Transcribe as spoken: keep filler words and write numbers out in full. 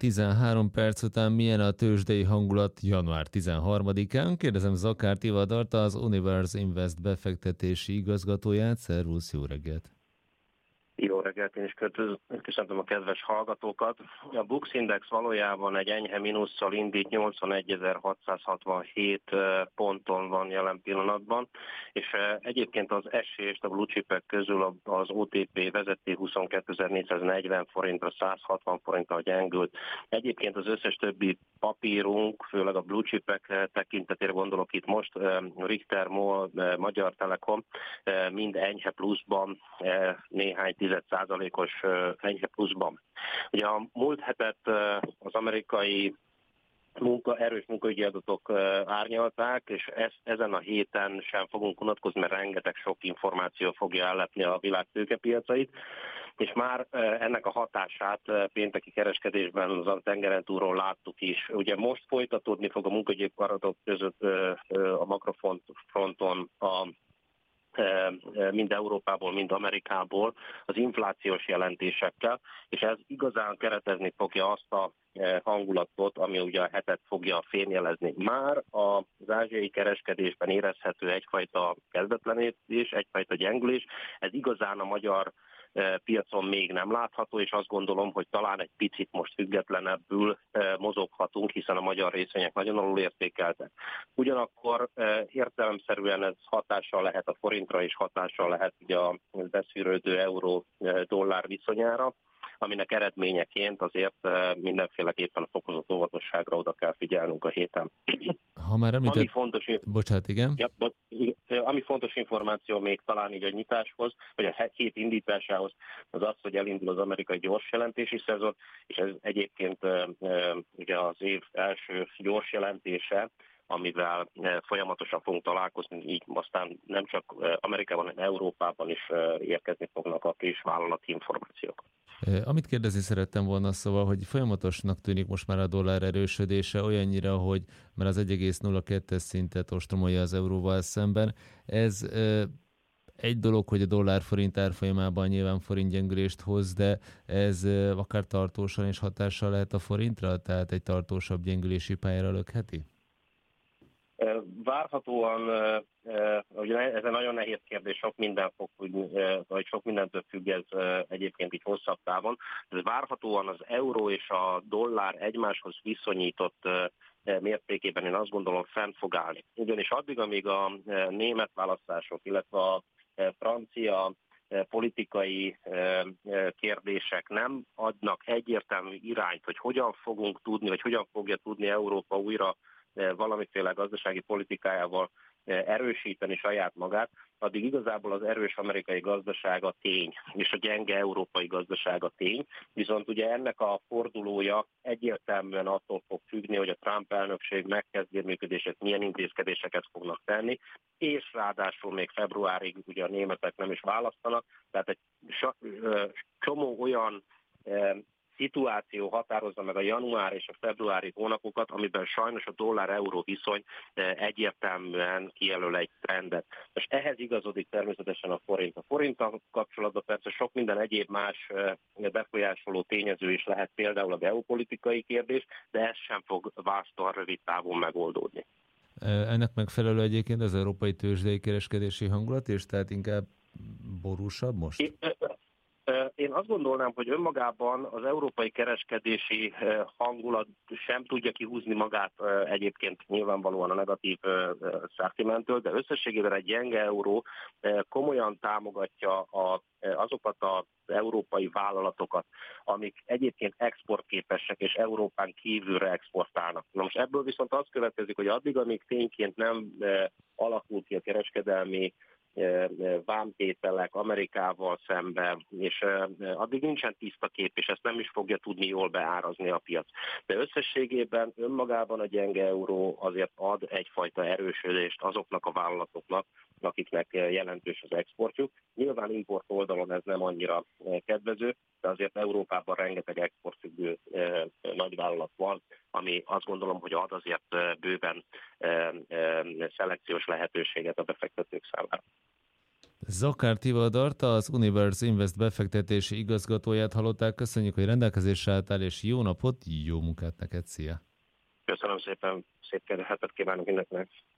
tizenhárom perc után milyen a tőzsdei hangulat január tizenharmadikán? Kérdezem Zakár Tivadart, az Universe Invest befektetési igazgatóját. Szervusz, jó reggelt! Jó reggelt, én is köszöntöm a kedves hallgatókat. A Bux Index valójában egy enyhe mínusszal indít, nyolcvanegy.hatszázhatvanhét ponton van jelen pillanatban, és egyébként az esést a blue chipek közül az o té pé vezeti huszonkétezer-négyszáznegyven forintra, száz hatvan forintra gyengült. Egyébként az összes többi papírunk, főleg a blue chipek tekintetére gondolok itt most, Richter, MOL, Magyar Telekom, mind enyhe pluszban, néhány tized százalékos enyhe pluszban. Ugye a múlt hetet az amerikai munka, erős munkaügyi adatok árnyalták, és ez, ezen a héten sem fogunk unatkozni, mert rengeteg sok információ fogja ellepni a világ tőkepiacait, és már ennek a hatását pénteki kereskedésben az tengeren túlról láttuk is. Ugye most folytatódni fog a munkaügyi adatok között a makrofronton a mind Európából, mind Amerikából az inflációs jelentésekkel, és ez igazán keretezni fogja azt a hangulatot, ami ugye a hetet fogja fémjelezni. Már az ázsiai kereskedésben érezhető egyfajta kezdetlenedés, egyfajta gyengülés, ez igazán a magyar piacon még nem látható, és azt gondolom, hogy talán egy picit most függetlenebbül mozoghatunk, hiszen a magyar részvények nagyon alul értékeltek. Ugyanakkor értelemszerűen ez hatással lehet a forintra, és hatással lehet ugye a beszűrődő euró-dollár viszonyára, aminek eredményeként azért mindenféleképpen a fokozott óvatosságra oda kell figyelnünk a héten. Ha már említett... Ami fontos, Bocsánat, igen. Ja, bo... ami fontos információ még talán így a nyitáshoz, vagy a hét indításához, az az, hogy elindul az amerikai gyors jelentési szezon, és ez egyébként ugye az év első gyors jelentése, amivel folyamatosan fogunk találkozni, így aztán nem csak Amerikában, hanem Európában is érkezni fognak a friss vállalati információk. Amit kérdezni szerettem volna, szóval, hogy folyamatosnak tűnik most már a dollár erősödése olyannyira, hogy már az egy egész nulla kettes szintet ostromolja az euróval szemben. Ez egy dolog, hogy a dollár-forint árfolyamában nyilván forint gyengülést hoz, de ez akár tartósan és hatással lehet a forintra, tehát egy tartósabb gyengülési pályára lökheti? Várhatóan, ugye ez egy nagyon nehéz kérdés, sok minden fog függni, vagy sok mindentől függ ez egyébként így hosszabb távon. Ez várhatóan az euró és a dollár egymáshoz viszonyított mértékében én azt gondolom fenn fog állni. Ugyanis addig, amíg a német választások, illetve a francia politikai kérdések nem adnak egyértelmű irányt, hogy hogyan fogunk tudni, vagy hogyan fogja tudni Európa újra valamiféle gazdasági politikájával erősíteni saját magát, addig igazából az erős amerikai gazdaság a tény, és a gyenge európai gazdaság a tény. Viszont ugye ennek a fordulója egyértelműen attól fog függni, hogy a Trump elnökség megkezdi a működését, milyen intézkedéseket fognak tenni, és ráadásul még februárig ugye a németek nem is választanak, tehát egy csomó olyan szituáció határozza meg a január és a februári hónapokat, amiben sajnos a dollár-euró viszony egyértelműen kijelöl egy trendet. Most ehhez igazodik természetesen a forint. A forinttal kapcsolatban persze sok minden egyéb más befolyásoló tényező is lehet, például a geopolitikai kérdés, de ez sem fog vásztal rövid távon megoldódni. Ennek megfelelő egyébként az európai tőzsdei kereskedési hangulat, és tehát inkább borúsabb most? É, Én azt gondolnám, hogy önmagában az európai kereskedési hangulat sem tudja kihúzni magát egyébként nyilvánvalóan a negatív szentimentől, de összességében egy gyenge euró komolyan támogatja a, azokat az európai vállalatokat, amik egyébként exportképesek és Európán kívülre exportálnak. Na most ebből viszont az következik, hogy addig, amíg tényként nem alakul ki a kereskedelmi vámtételek Amerikával szemben, és addig nincsen tiszta kép, és ezt nem is fogja tudni jól beárazni a piac. De összességében önmagában a gyenge euró azért ad egyfajta erősödést azoknak a vállalatoknak, akiknek jelentős az exportjuk. Nyilván import oldalon ez nem annyira kedvező, de azért Európában rengeteg exportfüggő nagyvállalat van, ami azt gondolom, hogy ad azért bőven szelekciós lehetőséget a befektetők számára. Zakár Tivadart, az Universe Invest befektetési igazgatóját hallották. Köszönjük, hogy rendelkezésre álltál, és jó napot, jó munkát neked, szia! Köszönöm szépen, szép hetet kívánok mindenkinek!